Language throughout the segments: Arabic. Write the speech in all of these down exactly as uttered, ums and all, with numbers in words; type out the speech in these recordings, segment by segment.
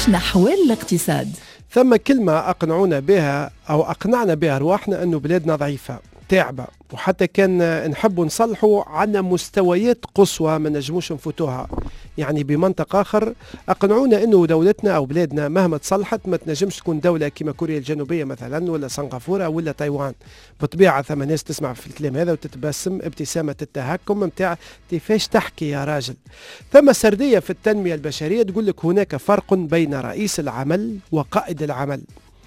نحو الاقتصاد. ثم كلمة أقنعونا بها أو أقنعنا بها رواحنا أنه بلادنا ضعيفة تعبة، وحتى كان نحبوا نصلحوا عنا مستويات قصوى ما نجموش نفوتوها. يعني بمنطق آخر أقنعونا أنه دولتنا أو بلادنا مهما تصلحت ما تنجمش تكون دولة كما كوريا الجنوبية مثلا ولا سنغافورة ولا تايوان. بطبيعة ثم ناس تسمع في الكلام هذا وتتبسم ابتسامة التهكم متاع كيفاش تحكي يا راجل. ثم سردية في التنمية البشرية تقول لك هناك فرق بين رئيس العمل وقائد العمل.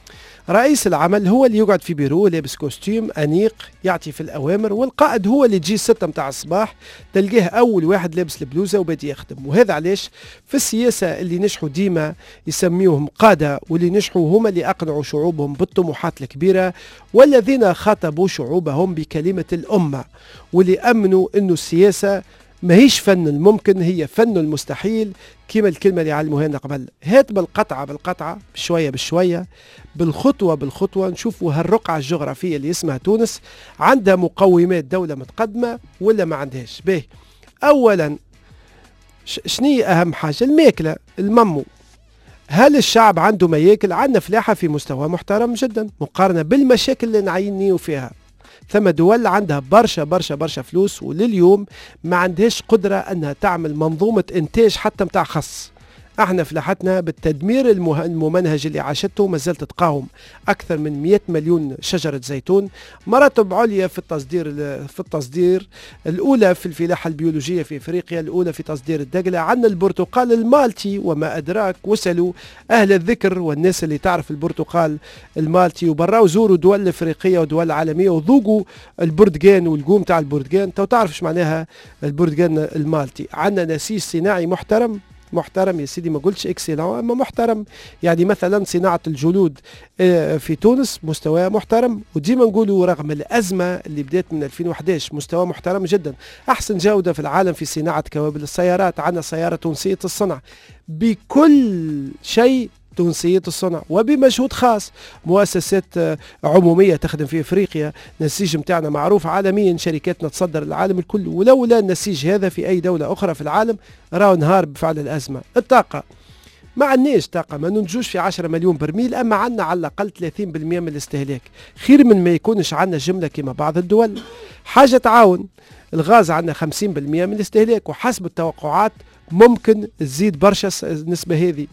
رئيس العمل هو اللي يقعد في بيرو لابس كوستيم أنيق يعطي في الأوامر، والقائد هو اللي تجي الستة متاع الصباح تلقاه أول واحد لابس البلوزة وبادي يخدم. وهذا علاش في السياسة اللي نجحوا ديما يسميوهم قادة، واللي نجحوا هما اللي أقنعوا شعوبهم بالطموحات الكبيرة، والذين خاطبوا شعوبهم بكلمة الأمة، واللي أمنوا أنه السياسة ماهيش فن الممكن، هي فن المستحيل، كما الكلمة اللي علموها لنا قبل. هات بالقطعة بالقطعة بشوية بشوية بالخطوة بالخطوة نشوفوا هالرقعة الجغرافية اللي اسمها تونس عندها مقومات دولة متقدمة ولا ما عندهاش. به أولا شنية أهم حاجة؟ الماكلة، الممو. هل الشعب عنده ما ياكل؟ عندنا فلاحة في مستوى محترم جدا مقارنة بالمشاكل اللي نعينيو فيها. ثم دول عندها برشا برشا برشا فلوس ولليوم ما عندهاش قدرة أنها تعمل منظومة إنتاج حتى متاع خص. احنا فلاحتنا بالتدمير الممنهج اللي عاشته ما زالت تقاوم. اكثر من مئة مليون شجره زيتون، مراتب عليا في التصدير في التصدير الاولى في الفلاحه البيولوجيه في افريقيا، الاولى في تصدير الدقله. عندنا البرتقال المالتي وما ادراك، وسلوا اهل الذكر والناس اللي تعرف البرتقال المالتي وبراو زوروا دول افريقيه ودول عالميه وذوقوا البرتقان والقوم تاع البرتقان، تو تعرف ايش معناها البرتقان المالتي. عندنا نسيج صناعي محترم محترم يا سيدي، ما قلتش اكسيلون اما محترم. يعني مثلا صناعة الجلود في تونس مستوى محترم، وديما نقولوا رغم الأزمة اللي بدات من ألفين وأحد عشر مستوى محترم جدا. أحسن جودة في العالم في صناعة كوابل السيارات، عندنا سيارة تونسية الصنع بكل شيء تونسية الصنع وبمجهود خاص. مؤسسات عمومية تخدم في افريقيا، النسيج متاعنا معروف عالميا، شركاتنا تصدر العالم الكل، ولولا النسيج هذا في اي دولة اخرى في العالم راهو نهار بفعل الازمة. الطاقة ما عندناش طاقة، ما ننتجوش في عشرة مليون برميل، اما عندنا على الاقل ثلاثين بالمئة من الاستهلاك، خير من ما يكونش عندنا جملة كما بعض الدول. حاجة تعاون. الغاز عندنا خمسين بالمئة من الاستهلاك، وحسب التوقعات ممكن تزيد برشا النسبة هذه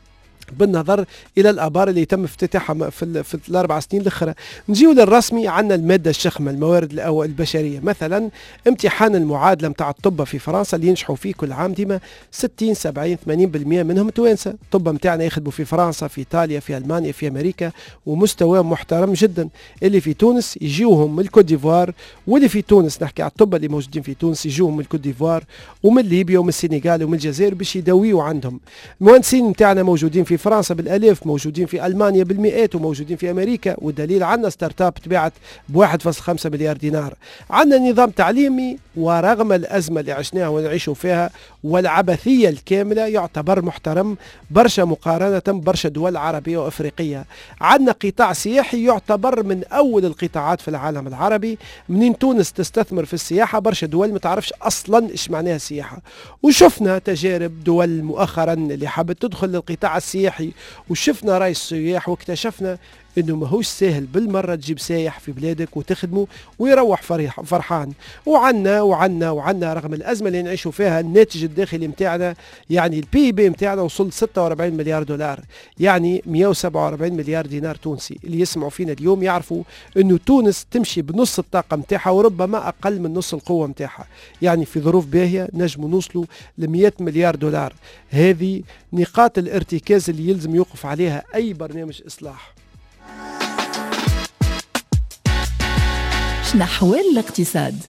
بالنظر الى الابار اللي يتم افتتاحها في, في الاربع سنين الاخرى. نجيو للرسمي، عندنا الماده الشخمه، الموارد البشريه. مثلا امتحان المعادله نتاع الطب في فرنسا اللي ينجحوا فيه كل عام ديما ستين سبعين ثمانين بالمئة منهم توانسه. الطب نتاعنا يخدموا في فرنسا، في ايطاليا، في المانيا، في امريكا، ومستوى محترم جدا. اللي في تونس يجيوهم من الكوت ديفوار، واللي في تونس نحكي على الطب اللي موجودين في تونس يجيوهم من الكوت ديفوار ومن ليبيا ومن السنغال ومن الجزائر باش يداويوا عندهم. المهندسين نتاعنا موجودين في فرنسا بالالاف، موجودين في المانيا بالمئات، وموجودين في امريكا، والدليل عندنا ستارت اب تباعت ب واحد فاصلة خمسة مليار دينار. عندنا نظام تعليمي ورغم الازمه اللي عشناها ونعيشوا فيها والعبثيه الكامله يعتبر محترم برشا مقارنه برشا دول عربيه وافريقيه. عندنا قطاع سياحي يعتبر من اول القطاعات في العالم العربي. منين تونس تستثمر في السياحه برشا دول ما تعرفش اصلا ايش معناها السياحه. وشفنا تجارب دول مؤخرا اللي حابت تدخل للقطاع السياحي، وشفنا رئيس السياح واكتشفنا انه ماهوش سهل بالمره تجيب سايح في بلادك وتخدمه ويروح فريح فرحان. وعنا وعنا وعنا رغم الازمه اللي نعيشوا فيها الناتج الداخلي نتاعنا، يعني البي بي نتاعنا وصل ستة وأربعين مليار دولار، يعني مئة وسبعة وأربعين مليار دينار تونسي. اللي يسمعوا فينا اليوم يعرفوا انه تونس تمشي بنص الطاقه نتاعها وربما اقل من نص القوه نتاعها. يعني في ظروف باهيه نجموا نوصلوا ل مئة مليار دولار. هذه نقاط الارتكاز اللي يلزم يوقف عليها اي برنامج اصلاح. نحو الاقتصاد.